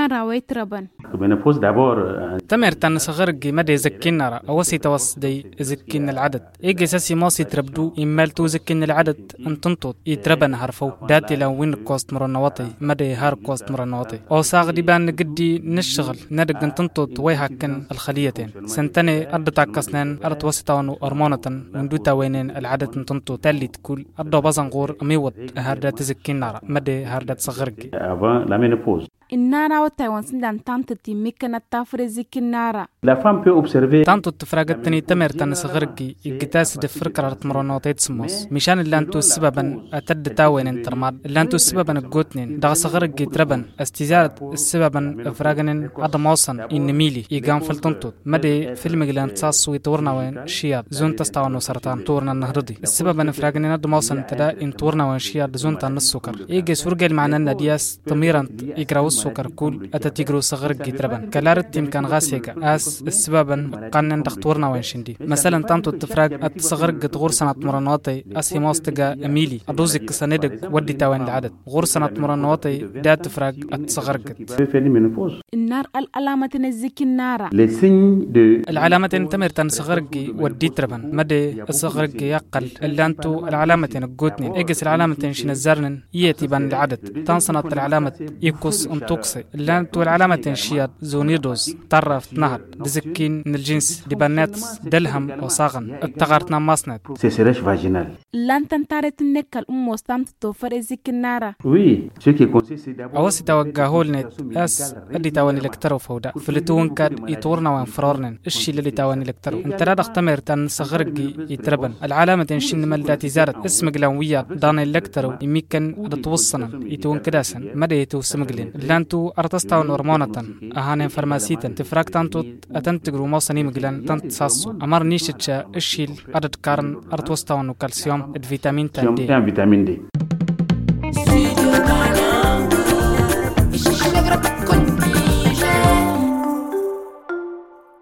النار ويتربن تمر تان صغرق مدى زكين نارا أوسي توصدي زكين العدد إيجي ساسي ماسي تربدو إمالتو زكين العدد أن تنطط يتربن هرفو داتي لو وين كوست مرنواتي مدى هار كوست مرنواتي أو ساغ دي بان قدي نشغل ندق أن تنطط ويهاكن الخليتين سنتني أرد تاكسنان أرد وسطانو أرمونة من دوتا وينين العدد تنطط تالي تكول أرد بازنغور أميوت هاردات زكين نارا مدى هاردات صغرقي النار وتايوان سندان تانتتي ميكنا تافرزيك النار La femme peut observer تانتو تفراغتني تمر تان صغرقي يقتاس دفر قرارت مرونوتيت سموس مشان اللانتو السببا أتد تاوين انترماد اللانتو السببا قوتنين دغ صغرقي تربن استزارة السببا افراغنين عدموصن إن ميلي يقام فلتنتو مدي فيلم جلان تصاص ويتورنا وين شياد زون تستاونو سرطان تورنا النهردي السببا افراغنين عدموصن تدا ان تورنا وين شياد زون تان السكر إيجي سورجل معنا النادياس تميران يقراو السكر كول أتتيجرو صغرقي تربن كلارت تيم كان غاسيكا السببا قانن دختورنا وين شندي مثلا تانتو التفراغ التصغرق تغور سنة مرنواتي أسي موستقا أميلي أدوزك سندق ودي تاوين العدد غور سنة مرنواتي دا تفراغ التصغرق النار العلامة نزيك النار العلامة تمر تان صغرقي ودي تربن مدي الصغرقي يقل اللي أنتو العلامة نقوتنين إيجس العلامة شين الزرنن ياتي بان العدد تان سنة العلامة يكوس انتوكسي اللي أنتو العلامة شياد زونيدوز طرف نهر دزكين من الجنس دبانات دلهم وصاغن التغارتنا ماسنت sécheresse vaginale. لان تنتارت النكا الأم وستانت توفر زيك النار Oui, ce qui consiste c'est d'abord أوسي توقعهول نت أس اللي تاواني لكترو فودا فلتون كاد يطورنا وان فرورنن الشي اللي تاواني لكترو انت لا تختمر تان صغرقي يتربن العلامة تنشن ملداتي زارت اسم قلانوية دان اللكترو يميكن رتوصنا يتون كداسن مدى يتو سمقلين لانتو أرتستاون ورمونة أهانين فرماسيتا تفراك تانتو أتنتقرو موصني مقلان تانت ساسو أمار نيشتشا الشيل أرد كارن أرتوستاون وكالسيوم الفيتامين تان دي